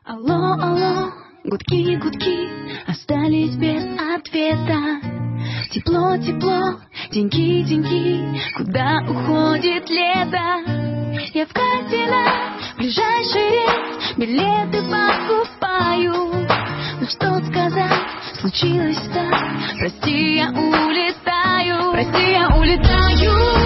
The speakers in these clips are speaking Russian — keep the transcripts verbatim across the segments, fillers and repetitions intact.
Алло, алло, гудки, гудки остались без ответа. Тепло, тепло, деньги, деньги, куда уходит лето? Я в Казино, ближайший рейс, билеты покупаю. Но что сказать, случилось так, прости, я улетаю, прости, я улетаю.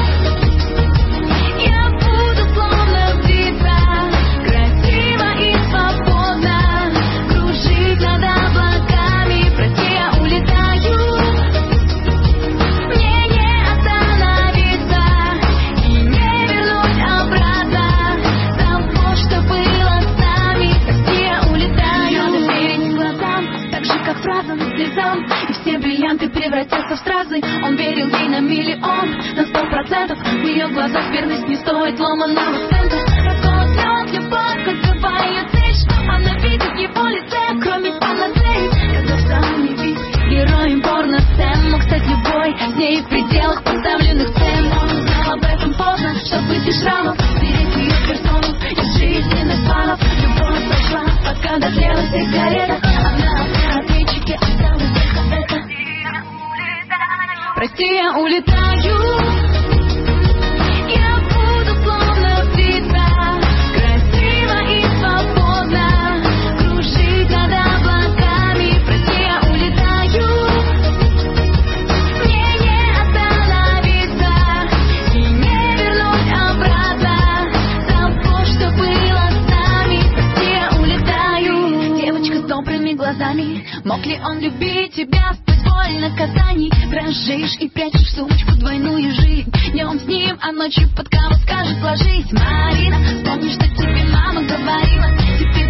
И все бриллианты превратятся в стразы. Он верил ей на миллион, на сто процентов. В ее глазах верность не стоит ломаного цента. Расколот любовь, какова ее цель, что она видит в его лице, кроме панацеи. Когда сам не видит героем порно-сцен, мог стать любой, с ней в пределах поставленных цен. Он узнал об этом поздно, чтоб быть из шрамов, стереть ее персону из жизненных планов. Любовь прошла, пока дотлела сигарета. Она на ответчике осталась. Прости, я улетаю. Я буду словно птица, красиво и свободно кружить над облаками. Прости, я улетаю. Мне не остановиться и не вернуть обратно того, что было с нами. Прости, я улетаю. Девочка с добрыми глазами, мог ли он любить тебя? Наказаний дрожишь и прячешь в сумочку двойную жизнь. Днем с ним, а ночью под кого скажет ложись. Марина, помни, что тебе мама говорила. Теперь